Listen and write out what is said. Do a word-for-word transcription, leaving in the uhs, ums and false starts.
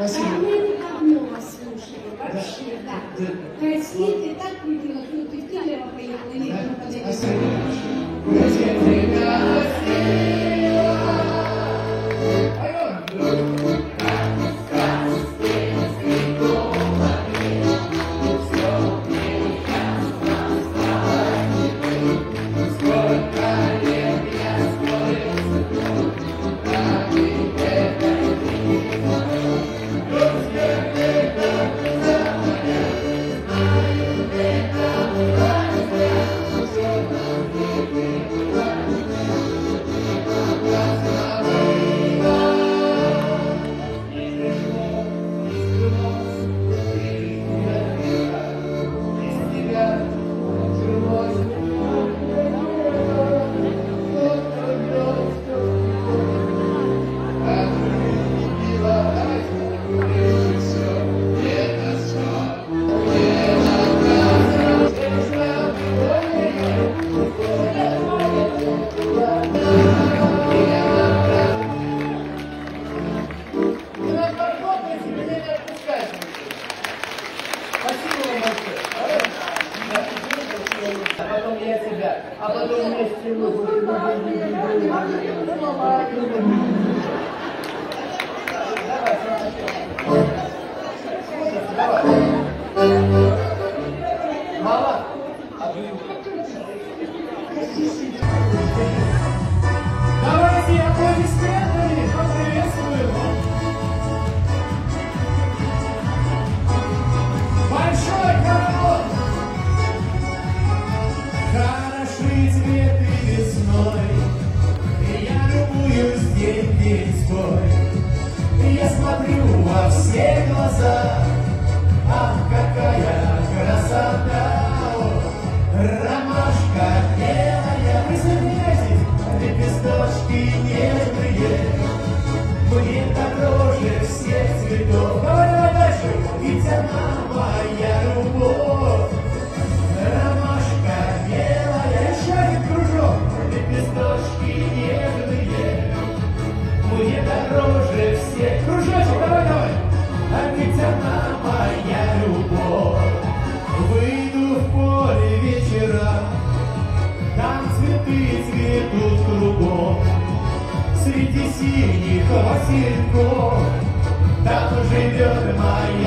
Спасибо. А мы давно вас слушали, вообще, да. Да. Красивый, ты так любила, что ты в Кемерово поехала, или Да? на подъезде. Спасибо. Я тебя красива. Поем. Потом я тебя, а потом вместе мы. Давай, давай. Мама. Давайте аплодисментами поприветствуем. Большой хоровод. Хороши цветы весной, и я любуюсь день день. Я смотрю во все глаза, ах, какая красота! Ромашка белая, присоединяйтесь, лепесточки нежные, мне дороже всех цветов. Давай, давай дальше, ведь она моя любовь. Ромашка белая, еще один кружок, лепесточки нежные, мне дороже всех. Кружочек, давай, давай. А ведь она моя любовь. Выйду в поле вечером, там цветы цветут кругом. Среди синих васильков там живет моя